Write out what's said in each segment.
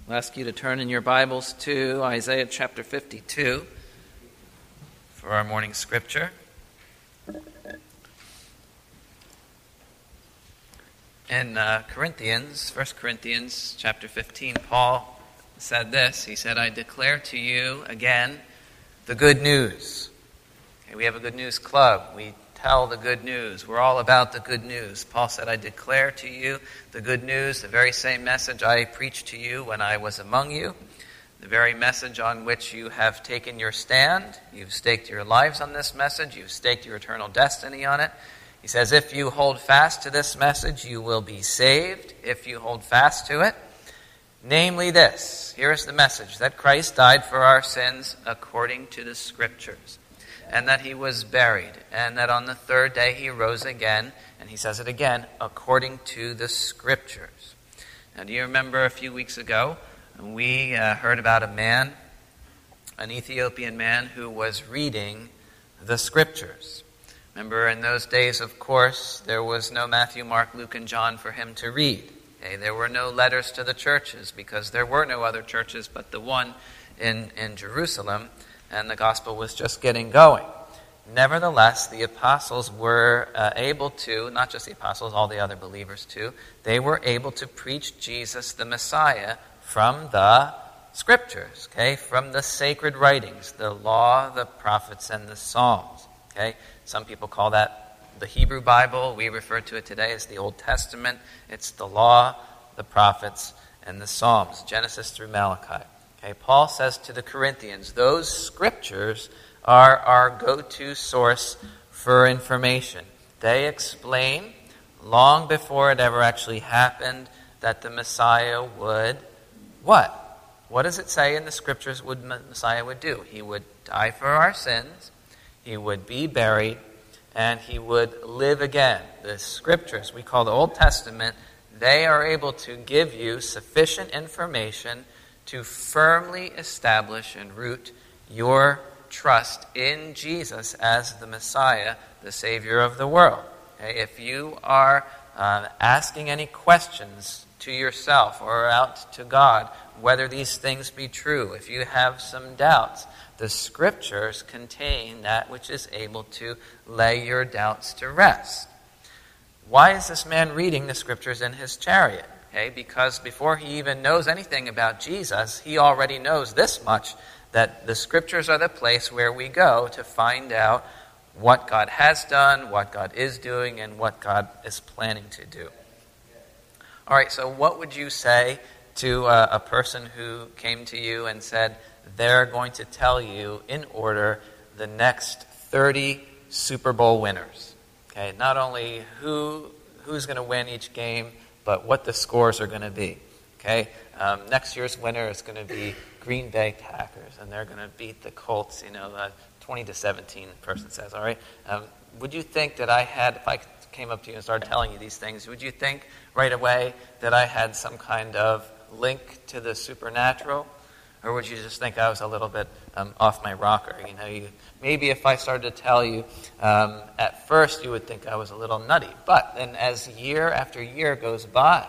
I'll ask you to turn in your Bibles to Isaiah chapter 52 for our morning scripture. In 1 Corinthians chapter 15, Paul said this. He said, "I declare to you again the good news." Okay, we have a good news club. We tell the good news. We're all about the good news. Paul said, "I declare to you the good news, the very same message I preached to you when I was among you, the very message on which you have taken your stand. You've staked your lives on this message. You've staked your eternal destiny on it." He says, "If you hold fast to this message, you will be saved, if you hold fast to it. Namely this," here is the message, "that Christ died for our sins according to the Scriptures, and that he was buried, and that on the third day he rose again," and he says it again, "according to the Scriptures." Now, do you remember a few weeks ago, we heard about a man, an Ethiopian man, who was reading the Scriptures. Remember, in those days, of course, there was no Matthew, Mark, Luke, and John for him to read. Okay? There were no letters to the churches, because there were no other churches but the one in Jerusalem, and the gospel was just getting going. Nevertheless, the apostles were able to, not just the apostles, all the other believers too, they were able to preach Jesus the Messiah from the Scriptures, okay, from the sacred writings, the law, the prophets, and the Psalms. Okay? Some people call that the Hebrew Bible. We refer to it today as the Old Testament. It's the law, the prophets, and the Psalms, Genesis through Malachi. Okay, Paul says to the Corinthians, those scriptures are our go-to source for information. They explain, long before it ever actually happened, that the Messiah would what? What does it say in the scriptures what Messiah would do? He would die for our sins, he would be buried, and he would live again. The scriptures, we call the Old Testament, they are able to give you sufficient information to firmly establish and root your trust in Jesus as the Messiah, the Savior of the world. Okay? If you are asking any questions to yourself or out to God, whether these things be true, if you have some doubts, the Scriptures contain that which is able to lay your doubts to rest. Why is this man reading the Scriptures in his chariot? Okay, because before he even knows anything about Jesus, he already knows this much, that the Scriptures are the place where we go to find out what God has done, what God is doing, and what God is planning to do. All right, so what would you say to a person who came to you and said they're going to tell you in order the next 30 Super Bowl winners? Okay, not only who's going to win each game, but what the scores are going to be. Okay, next year's winner is going to be Green Bay Packers, and they're going to beat the Colts. 20-17. The person says, all right. Would you think that if I came up to you and started telling you these things, would you think right away that I had some kind of link to the supernatural, or would you just think I was a little bit off my rocker? Maybe if I started to tell you, at first you would think I was a little nutty. But then as year after year goes by,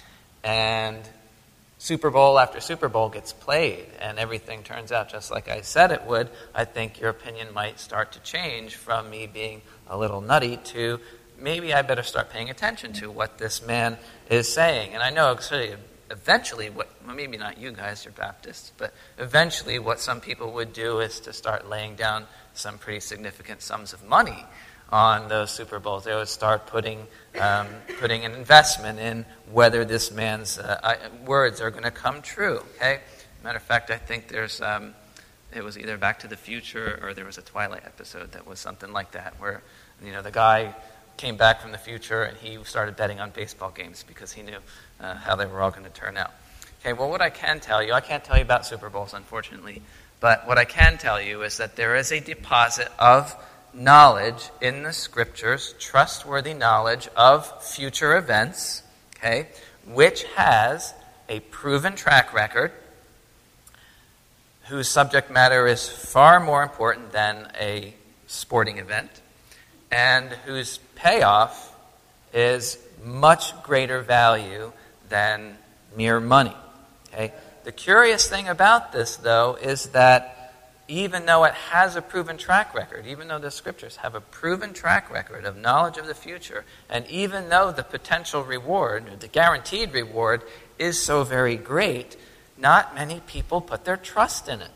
and Super Bowl after Super Bowl gets played, and everything turns out just like I said it would, I think your opinion might start to change from me being a little nutty to maybe I better start paying attention to what this man is saying. And I know eventually, maybe not you guys, you're Baptists, but eventually what some people would do is to start laying down some pretty significant sums of money on those Super Bowls. They would start putting an investment in whether this man's words are going to come true. Okay, matter of fact, I think there's it was either Back to the Future or there was a Twilight episode that was something like that, where the guy came back from the future and he started betting on baseball games because he knew how they were all going to turn out. Okay, well, what I can tell you, I can't tell you about Super Bowls, unfortunately, but what I can tell you is that there is a deposit of knowledge in the Scriptures, trustworthy knowledge of future events, okay, which has a proven track record, whose subject matter is far more important than a sporting event, and whose payoff is much greater value than mere money. Okay? The curious thing about this, though, is that even though it has a proven track record, even though the Scriptures have a proven track record of knowledge of the future, and even though the potential reward, or the guaranteed reward, is so very great, not many people put their trust in it.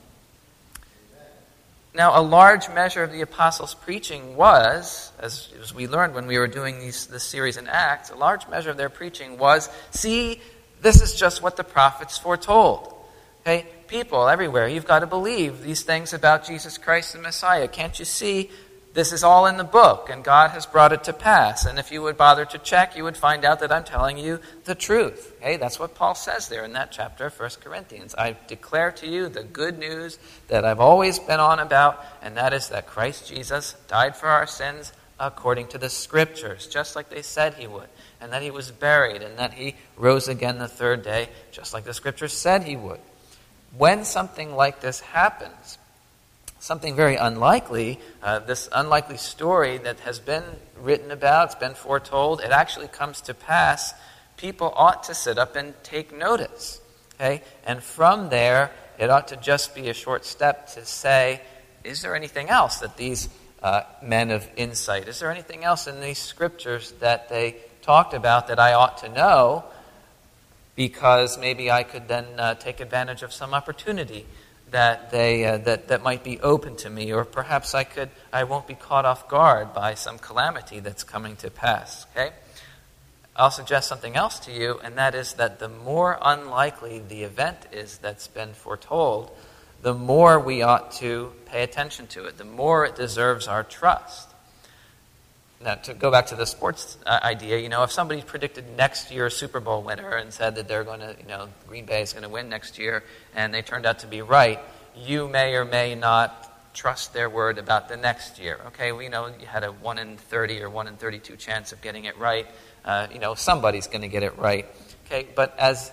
Now, a large measure of the apostles' preaching was, as we learned when we were doing this series in Acts, a large measure of their preaching was, see, this is just what the prophets foretold. Okay? People everywhere, you've got to believe these things about Jesus Christ the Messiah. Can't you see? This is all in the book, and God has brought it to pass. And if you would bother to check, you would find out that I'm telling you the truth. Okay? That's what Paul says there in that chapter of 1 Corinthians. I declare to you the good news that I've always been on about, and that is that Christ Jesus died for our sins according to the Scriptures, just like they said he would, and that he was buried, and that he rose again the third day, just like the Scriptures said he would. When something like this happens, something very unlikely, this unlikely story that has been written about, it's been foretold, it actually comes to pass, people ought to sit up and take notice. Okay? And from there, it ought to just be a short step to say, is there anything else that these men of insight, is there anything else in these Scriptures that they talked about that I ought to know, because maybe I could then take advantage of some opportunity that that might be open to me, or perhaps I won't be caught off guard by some calamity that's coming to pass. Okay? I'll suggest something else to you, and that is that the more unlikely the event is that's been foretold, the more we ought to pay attention to it, the more it deserves our trust. Now, to go back to the sports idea, if somebody predicted next year's Super Bowl winner and said that they're going to, Green Bay is going to win next year, and they turned out to be right, you may or may not trust their word about the next year. Okay, we know you had a 1 in 30 or 1 in 32 chance of getting it right. Somebody's going to get it right. Okay, but as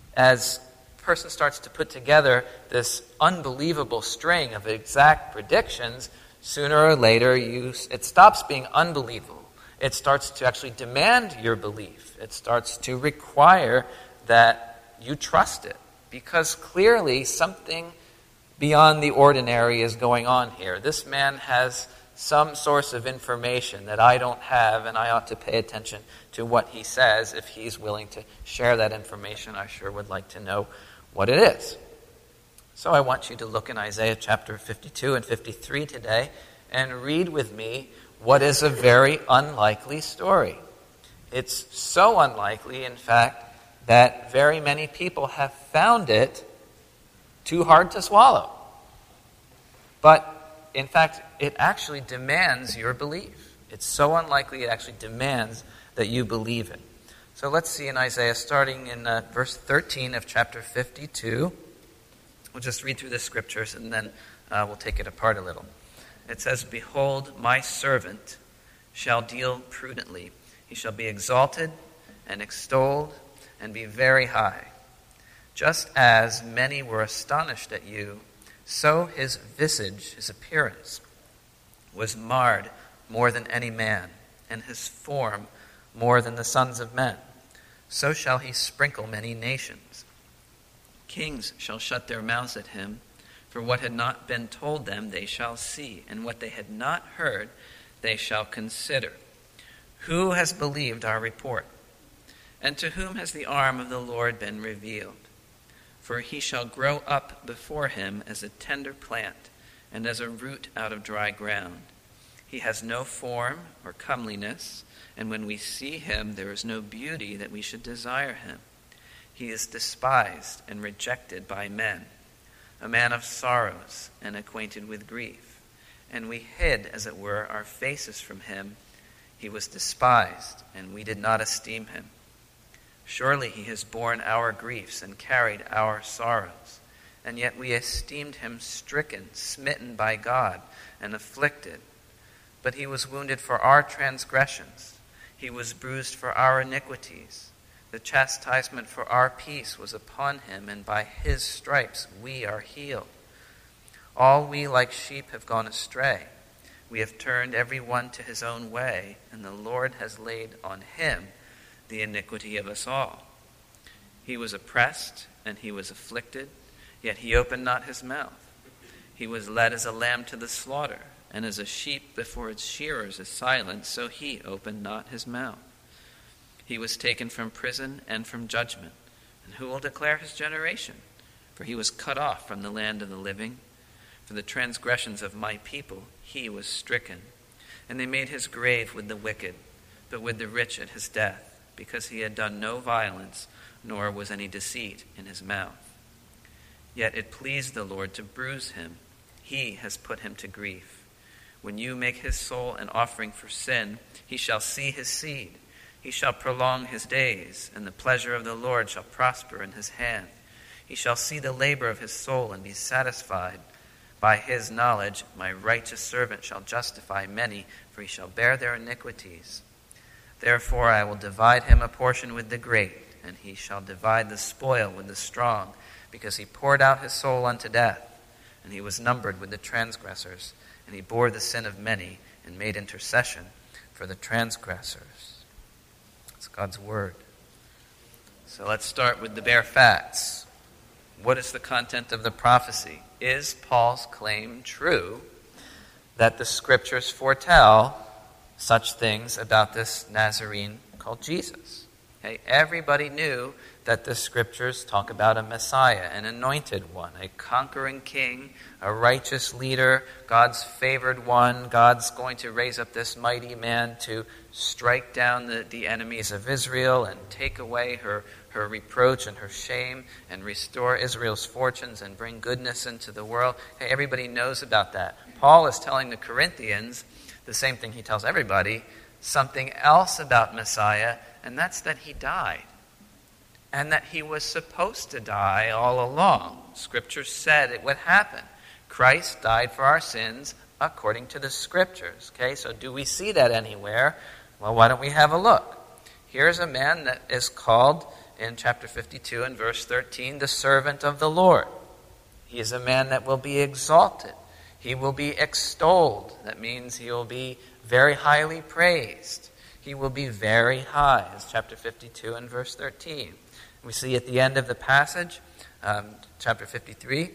person starts to put together this unbelievable string of exact predictions, sooner or later, it stops being unbelievable. It starts to actually demand your belief. It starts to require that you trust it, because clearly something beyond the ordinary is going on here. This man has some source of information that I don't have, and I ought to pay attention to what he says. If he's willing to share that information, I sure would like to know what it is. So I want you to look in Isaiah chapter 52 and 53 today and read with me what is a very unlikely story. It's so unlikely, in fact, that very many people have found it too hard to swallow. But, in fact, it actually demands your belief. It's so unlikely it actually demands that you believe it. So let's see in Isaiah, starting in verse 13 of chapter 52. We'll just read through the Scriptures, and then we'll take it apart a little. It says, "Behold, my servant shall deal prudently. He shall be exalted and extolled and be very high. Just as many were astonished at you, so his visage, his appearance, was marred more than any man, and his form more than the sons of men. So shall he sprinkle many nations. Kings shall shut their mouths at him, for what had not been told them they shall see, and what they had not heard they shall consider. Who has believed our report? And to whom has the arm of the Lord been revealed? For he shall grow up before him as a tender plant, and as a root out of dry ground. He has no form or comeliness, and when we see him, there is no beauty that we should desire him. He is despised and rejected by men, a man of sorrows and acquainted with grief. And we hid, as it were, our faces from him. He was despised, and we did not esteem him. Surely he has borne our griefs and carried our sorrows. And yet we esteemed him stricken, smitten by God, and afflicted. But he was wounded for our transgressions. He was bruised for our iniquities. The chastisement for our peace was upon him, and by his stripes we are healed. All we like sheep have gone astray. We have turned every one to his own way, and the Lord has laid on him the iniquity of us all. He was oppressed and he was afflicted, yet he opened not his mouth. He was led as a lamb to the slaughter, and as a sheep before its shearers is silent, so he opened not his mouth. He was taken from prison and from judgment. And who will declare his generation? For he was cut off from the land of the living. For the transgressions of my people he was stricken. And they made his grave with the wicked, but with the rich at his death, because he had done no violence, nor was any deceit in his mouth. Yet it pleased the Lord to bruise him. He has put him to grief. When you make his soul an offering for sin, he shall see his seed. He shall prolong his days, and the pleasure of the Lord shall prosper in his hand. He shall see the labor of his soul and be satisfied. By his knowledge my righteous servant shall justify many, for he shall bear their iniquities. Therefore I will divide him a portion with the great, and he shall divide the spoil with the strong, because he poured out his soul unto death, and he was numbered with the transgressors, and he bore the sin of many, and made intercession for the transgressors. It's God's word. So let's start with the bare facts. What is the content of the prophecy? Is Paul's claim true that the scriptures foretell such things about this Nazarene called Jesus? Okay, everybody knew that the scriptures talk about a Messiah, an anointed one, a conquering king, a righteous leader, God's favored one. God's going to raise up this mighty man to strike down the enemies of Israel and take away her reproach and her shame and restore Israel's fortunes and bring goodness into the world. Okay, everybody knows about that. Paul is telling the Corinthians the same thing he tells everybody, something else about Messiah, and that's that he died. And that he was supposed to die all along. Scripture said it would happen. Christ died for our sins according to the Scriptures. Okay, so do we see that anywhere? Well, why don't we have a look? Here's a man that is called in chapter 52 and verse 13, the servant of the Lord. He is a man that will be exalted. He will be extolled. That means he will be very highly praised. He will be very high, as chapter 52 and verse 13. We see at the end of the passage, chapter 53,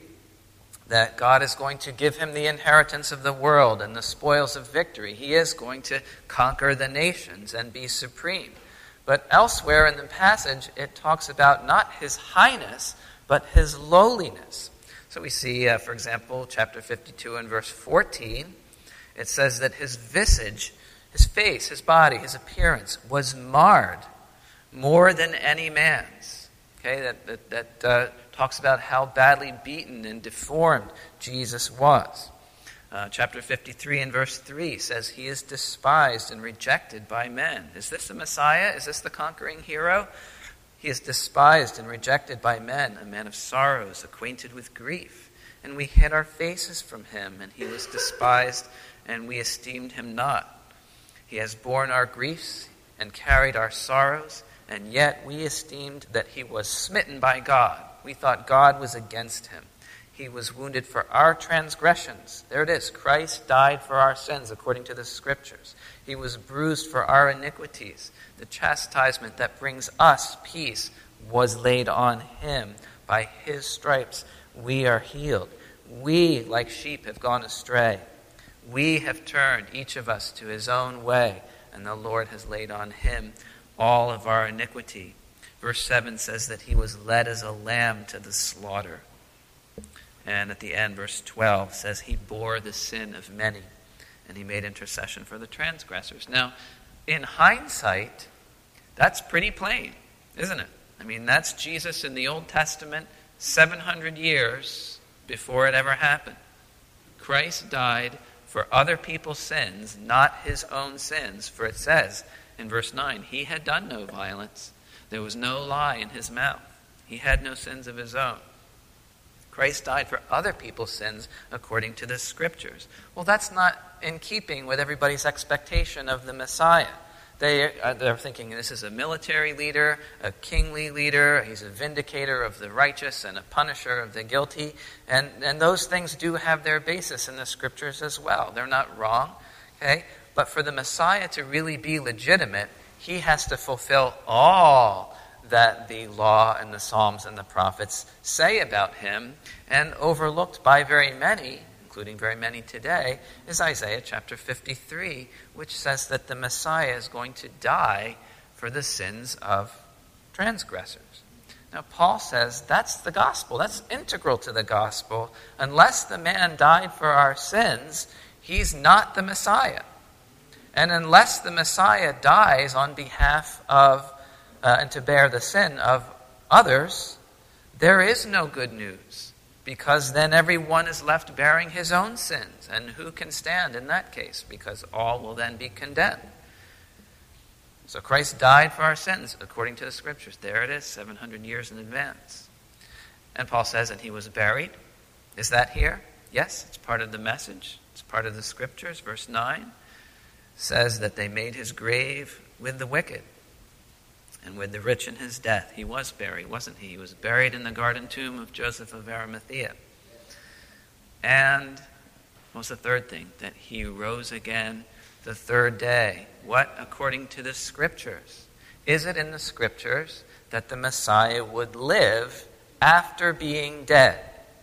that God is going to give him the inheritance of the world and the spoils of victory. He is going to conquer the nations and be supreme. But elsewhere in the passage, it talks about not his highness, but his lowliness. So we see, for example, chapter 52 and verse 14, it says that his visage, his face, his body, his appearance was marred more than any man's. Okay, that talks about how badly beaten and deformed Jesus was. Chapter 53 and verse 3 says he is despised and rejected by men. Is this the Messiah? Is this the conquering hero? He is despised and rejected by men, a man of sorrows, acquainted with grief. And we hid our faces from him, and he was despised, and we esteemed him not. He has borne our griefs and carried our sorrows, and yet we esteemed that he was smitten by God. We thought God was against him. He was wounded for our transgressions. There it is. Christ died for our sins according to the Scriptures. He was bruised for our iniquities. The chastisement that brings us peace was laid on him. By his stripes we are healed. We, like sheep, have gone astray. We have turned, each of us, to his own way, and the Lord has laid on him all of our iniquity. Verse 7 says that he was led as a lamb to the slaughter. And at the end, verse 12 says he bore the sin of many, and he made intercession for the transgressors. Now, in hindsight, that's pretty plain, isn't it? I mean, that's Jesus in the Old Testament 700 years before it ever happened. Christ died for other people's sins, not his own sins. For it says in verse 9, he had done no violence. There was no lie in his mouth. He had no sins of his own. Christ died for other people's sins according to the Scriptures. Well, that's not in keeping with everybody's expectation of the Messiah. They're thinking this is a military leader, a kingly leader. He's a vindicator of the righteous and a punisher of the guilty. And those things do have their basis in the Scriptures as well. They're not wrong. Okay? But for the Messiah to really be legitimate, he has to fulfill all that the law and the Psalms and the prophets say about him, and overlooked by very many, including very many today, is Isaiah chapter 53, which says that the Messiah is going to die for the sins of transgressors. Now, Paul says that's the gospel. That's integral to the gospel. Unless the man died for our sins, he's not the Messiah. And unless the Messiah dies on behalf of and to bear the sin of others, there is no good news, because then everyone is left bearing his own sins. And who can stand in that case? Because all will then be condemned. So Christ died for our sins, according to the Scriptures. There it is, 700 years in advance. And Paul says, and he was buried. Is that here? Yes, it's part of the message. It's part of the Scriptures. Verse 9 says that they made his grave with the wicked and with the rich in his death. He was buried, wasn't he? He was buried in the garden tomb of Joseph of Arimathea. And what was the third thing? That he rose again the third day. What? According to the Scriptures. Is it in the Scriptures that the Messiah would live after being dead?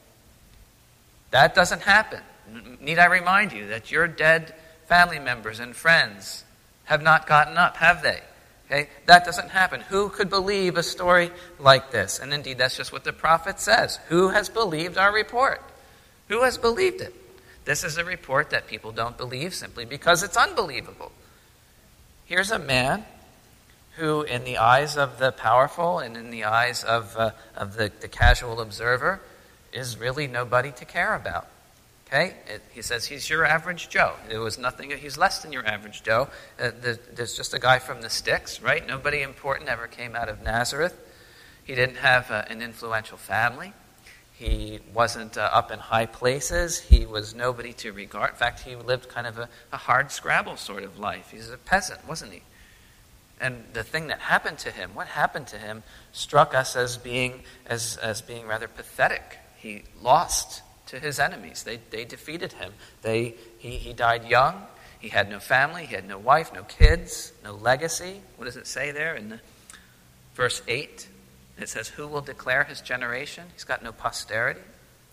That doesn't happen. Need I remind you that your dead family members and friends have not gotten up, have they? Okay? That doesn't happen. Who could believe a story like this? And indeed, that's just what the prophet says. Who has believed our report? Who has believed it? This is a report that people don't believe simply because it's unbelievable. Here's a man who, in the eyes of the powerful and in the eyes of the casual observer, is really nobody to care about. Okay? He says he's your average Joe. There was nothing, he's less than your average Joe. There's just a guy from the sticks, right? Nobody important ever came out of Nazareth. He didn't have an influential family. He wasn't up in high places. He was nobody to regard. In fact, he lived kind of a hard scrabble sort of life. He's a peasant, wasn't he? And the thing that happened to him, what happened to him, struck us as being rather pathetic. He lost to his enemies. They defeated him. He died young. He had no family. He had no wife, no kids, no legacy. What does it say there in verse 8? It says, who will declare his generation? He's got no posterity.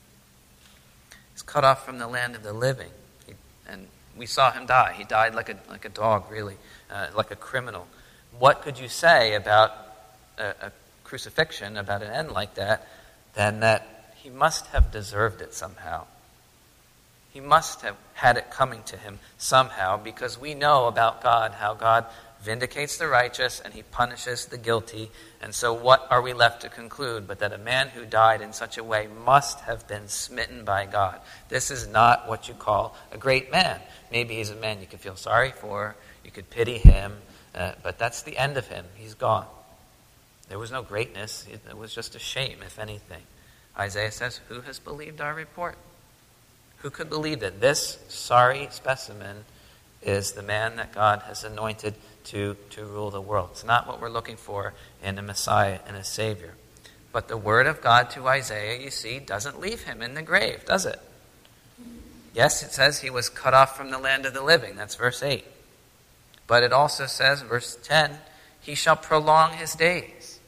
He's cut off from the land of the living. And we saw him die. He died like a dog, really, like a criminal. What could you say about a crucifixion, about an end like that, than that he must have deserved it somehow. He must have had it coming to him somehow, because we know about God, how God vindicates the righteous and he punishes the guilty. And so what are we left to conclude but that a man who died in such a way must have been smitten by God? This is not what you call a great man. Maybe he's a man you could feel sorry for, you could pity him, but that's the end of him. He's gone. There was no greatness. It was just a shame, if anything. Isaiah says, who has believed our report? Who could believe that this sorry specimen is the man that God has anointed to rule the world? It's not what we're looking for in a Messiah and a Savior. But the word of God to Isaiah, you see, doesn't leave him in the grave, does it? Yes, it says he was cut off from the land of the living. That's verse 8. But it also says, verse 10, he shall prolong his days.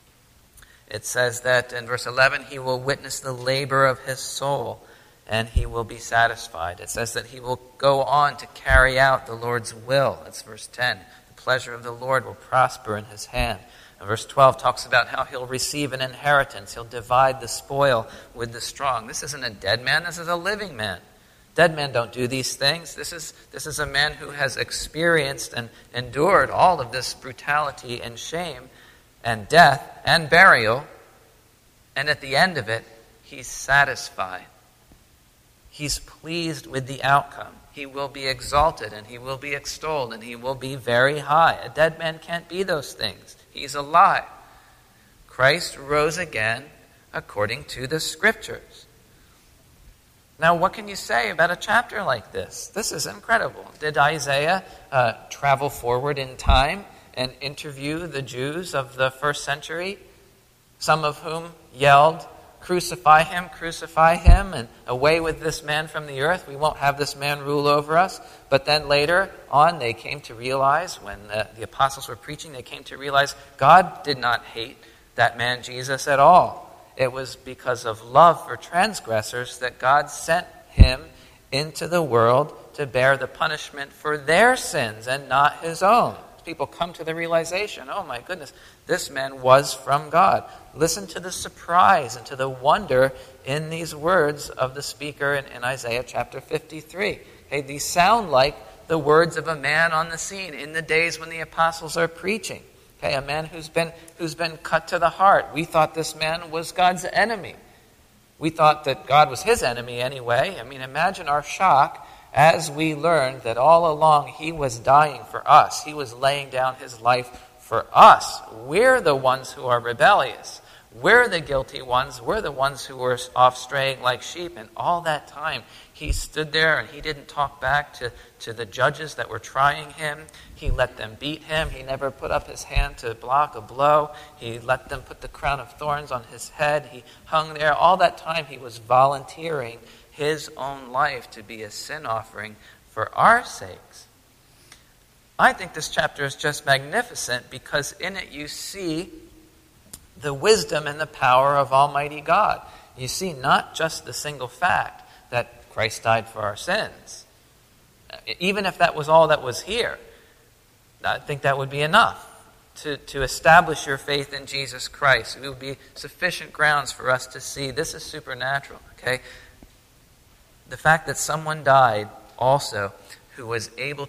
It says that in verse 11, he will witness the labor of his soul, and he will be satisfied. It says that he will go on to carry out the Lord's will. That's verse 10. The pleasure of the Lord will prosper in his hand. And verse 12 talks about how he'll receive an inheritance. He'll divide the spoil with the strong. This isn't a dead man. This is a living man. Dead men don't do these things. This is a man who has experienced and endured all of this brutality and shame and death and burial. And at the end of it, he's satisfied. He's pleased with the outcome. He will be exalted and he will be extolled and he will be very high. A dead man can't be those things. He's alive. Christ rose again according to the Scriptures. Now, what can you say about a chapter like this? This is incredible. Did Isaiah travel forward in time and interview the Jews of the first century, some of whom yelled, crucify him, and away with this man from the earth. We won't have this man rule over us. But then later on, they came to realize, when the apostles were preaching, they came to realize God did not hate that man Jesus at all. It was because of love for transgressors that God sent him into the world to bear the punishment for their sins and not his own. People come to the realization, oh my goodness, this man was from God. Listen to the surprise and to the wonder in these words of the speaker in Isaiah chapter 53. Okay, these sound like the words of a man on the scene in the days when the apostles are preaching. Okay, a man who's been cut to the heart. We thought this man was God's enemy. We thought that God was his enemy anyway. I mean, imagine our shock as we learned that all along he was dying for us. He was laying down his life for us. We're the ones who are rebellious. We're the guilty ones. We're the ones who were off straying like sheep. And all that time he stood there and he didn't talk back to the judges that were trying him. He let them beat him. He never put up his hand to block a blow. He let them put the crown of thorns on his head. He hung there. All that time he was volunteering his own life to be a sin offering for our sakes. I think this chapter is just magnificent because in it you see the wisdom and the power of Almighty God. You see not just the single fact that Christ died for our sins. Even if that was all that was here, I think that would be enough to establish your faith in Jesus Christ. It would be sufficient grounds for us to see this is supernatural. Okay? The fact that someone died also who was able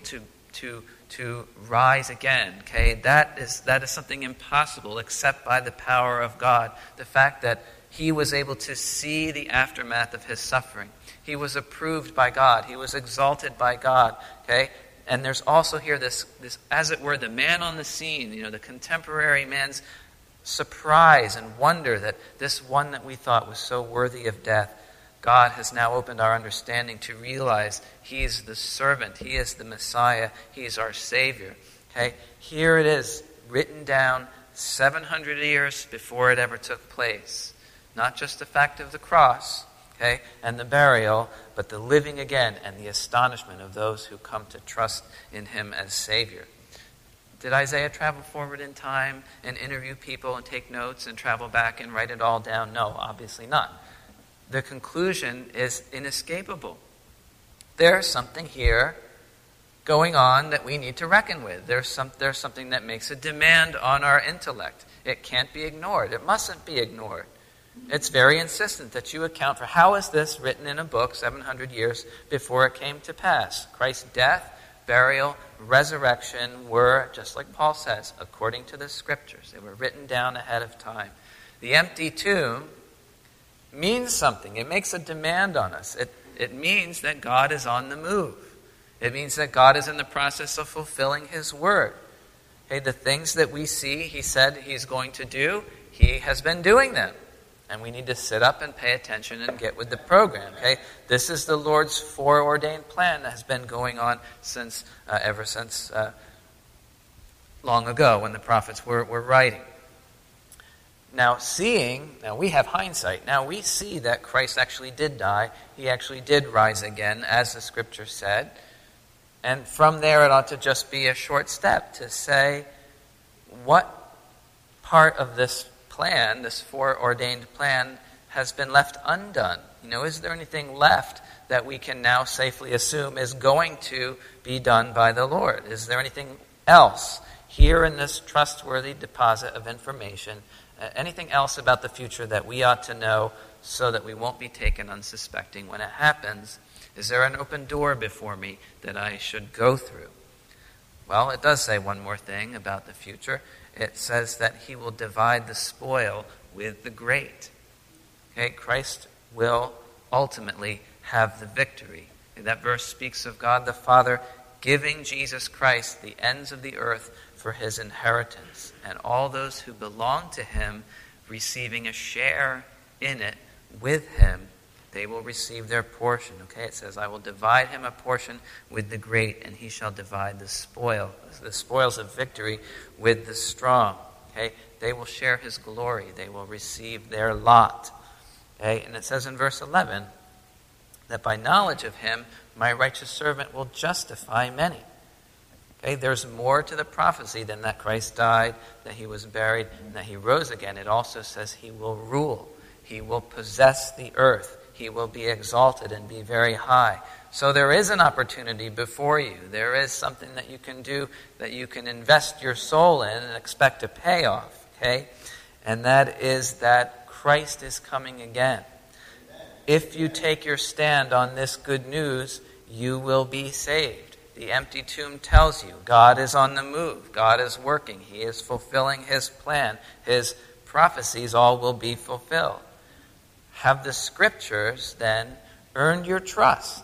to rise again, okay, that is something impossible except by the power of God. The fact that he was able to see the aftermath of his suffering. He was approved by God. He was exalted by God, okay? And there's also here this as it were, the man on the scene, the contemporary man's surprise and wonder that this one that we thought was so worthy of death, God has now opened our understanding to realize he is the servant, he is the Messiah, he is our Savior. Okay? Here it is, written down 700 years before it ever took place. Not just the fact of the cross, okay, and the burial, but the living again and the astonishment of those who come to trust in him as Savior. Did Isaiah travel forward in time and interview people and take notes and travel back and write it all down? No, obviously not. The conclusion is inescapable. There's something here going on that we need to reckon with. There's something that makes a demand on our intellect. It can't be ignored. It mustn't be ignored. It's very insistent that you account for how is this written in a book 700 years before it came to pass. Christ's death, burial, resurrection were, just like Paul says, according to the Scriptures. They were written down ahead of time. The empty tomb means something. It makes a demand on us. It means that God is on the move. It means that God is in the process of fulfilling his word. Okay, the things that we see he said he's going to do, he has been doing them. And we need to sit up and pay attention and get with the program. Okay, this is the Lord's foreordained plan that has been going on ever since long ago when the prophets were writing. Now we have hindsight. Now we see that Christ actually did die. He actually did rise again, as the Scripture said. And from there it ought to just be a short step to say, what part of this plan, this foreordained plan, has been left undone? Is there anything left that we can now safely assume is going to be done by the Lord? Is there anything else here in this trustworthy deposit of information, anything else about the future that we ought to know so that we won't be taken unsuspecting when it happens? Is there an open door before me that I should go through? Well, it does say one more thing about the future. It says that he will divide the spoil with the great. Okay, Christ will ultimately have the victory. And that verse speaks of God the Father giving Jesus Christ the ends of the earth for his inheritance, and all those who belong to him receiving a share in it with him. They will receive their portion. Okay, it says, I will divide him a portion with the great, and he shall divide the spoils of victory with the strong. Okay, they will share his glory. They will receive their lot. Okay? And it says in verse 11 that by knowledge of him, my righteous servant will justify many. Okay? There's more to the prophecy than that Christ died, that he was buried, and that he rose again. It also says he will rule. He will possess the earth. He will be exalted and be very high. So there is an opportunity before you. There is something that you can do, that you can invest your soul in and expect a payoff. Okay? And that is that Christ is coming again. If you take your stand on this good news, you will be saved. The empty tomb tells you God is on the move. God is working. He is fulfilling his plan. His prophecies all will be fulfilled. Have the scriptures then earned your trust?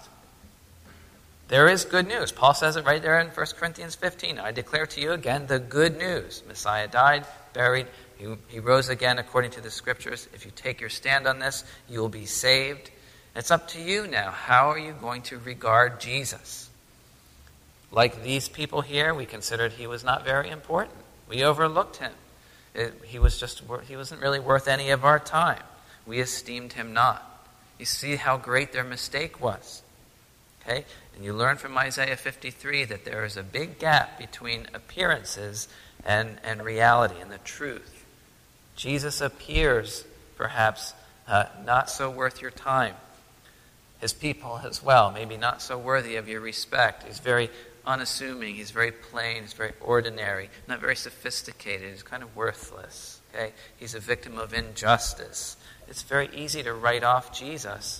There is good news. Paul says it right there in 1 Corinthians 15. I declare to you again the good news. Messiah died, buried, he rose again according to the scriptures. If you take your stand on this, you will be saved. It's up to you now. How are you going to regard Jesus? Like these people here, we considered he was not very important. We overlooked him. He wasn't really worth any of our time. We esteemed him not. You see how great their mistake was. Okay? And you learn from Isaiah 53 that there is a big gap between appearances and reality and the truth. Jesus appears, perhaps, not so worth your time. His people as well, maybe not so worthy of your respect. He's very unassuming. He's very plain. He's very ordinary. Not very sophisticated. He's kind of worthless. Okay? He's a victim of injustice. It's very easy to write off Jesus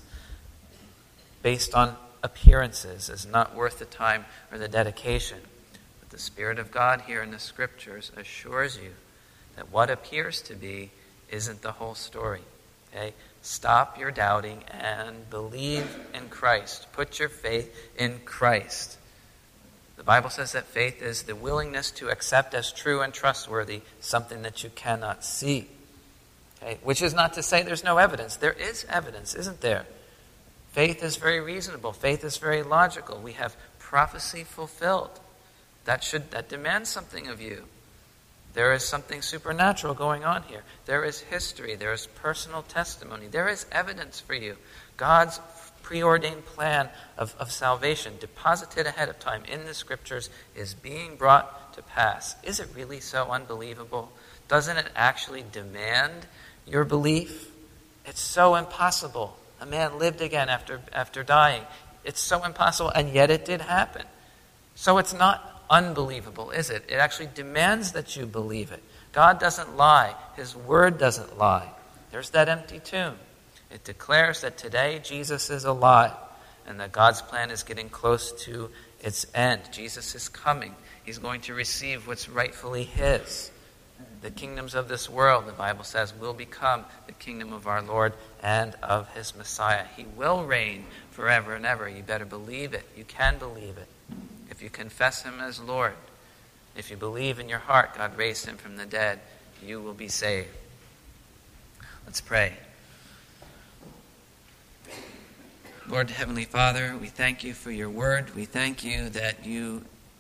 based on appearances as not worth the time or the dedication. But the Spirit of God here in the Scriptures assures you that what appears to be isn't the whole story. Okay? Stop your doubting and believe in Christ. Put your faith in Christ. The Bible says that faith is the willingness to accept as true and trustworthy something that you cannot see. Okay? Which is not to say there's no evidence. There is evidence, isn't there? Faith is very reasonable. Faith is very logical. We have prophecy fulfilled. That demands something of you. There is something supernatural going on here. There is history. There is personal testimony. There is evidence for you. God's preordained plan of salvation, deposited ahead of time in the Scriptures, is being brought to pass. Is it really so unbelievable? Doesn't it actually demand your belief? It's so impossible. A man lived again after dying. It's so impossible, and yet it did happen. So it's not unbelievable, is it? It actually demands that you believe it. God doesn't lie. His word doesn't lie. There's that empty tomb. It declares that today Jesus is alive and that God's plan is getting close to its end. Jesus is coming. He's going to receive what's rightfully his. The kingdoms of this world, the Bible says, will become the kingdom of our Lord and of his Messiah. He will reign forever and ever. You better believe it. You can believe it. If you confess him as Lord, if you believe in your heart God raised him from the dead, you will be saved. Let's pray. Lord Heavenly Father, we thank you for your word. We thank you that you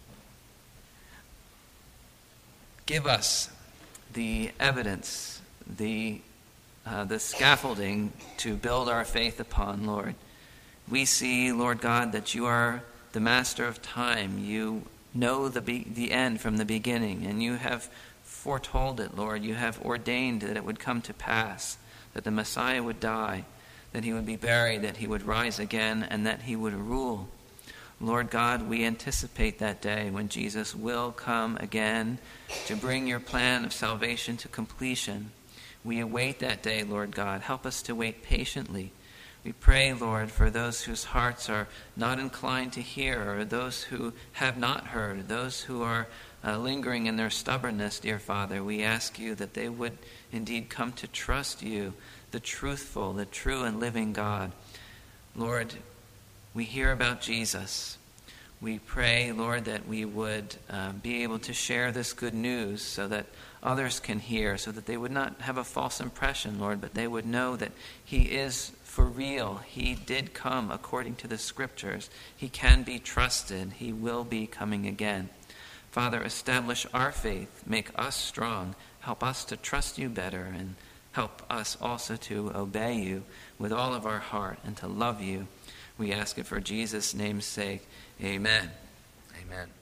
give us the evidence, the scaffolding to build our faith upon, Lord. We see, Lord God, that you are the master of time. You know the end from the beginning, and you have foretold it, Lord. You have ordained that it would come to pass, that the Messiah would die, that he would be buried, that he would rise again, and that he would rule. Lord God, we anticipate that day when Jesus will come again to bring your plan of salvation to completion. We await that day, Lord God. Help us to wait patiently. We pray, Lord, for those whose hearts are not inclined to hear, or those who have not heard, those who are lingering in their stubbornness, dear Father. We ask you that they would indeed come to trust you, the truthful, the true and living God. Lord, we hear about Jesus. We pray, Lord, that we would be able to share this good news so that others can hear, so that they would not have a false impression, Lord, but they would know that he is for real. He did come according to the Scriptures. He can be trusted. He will be coming again. Father, establish our faith. Make us strong. Help us to trust you better. And help us also to obey you with all of our heart and to love you. We ask it for Jesus' name's sake. Amen. Amen.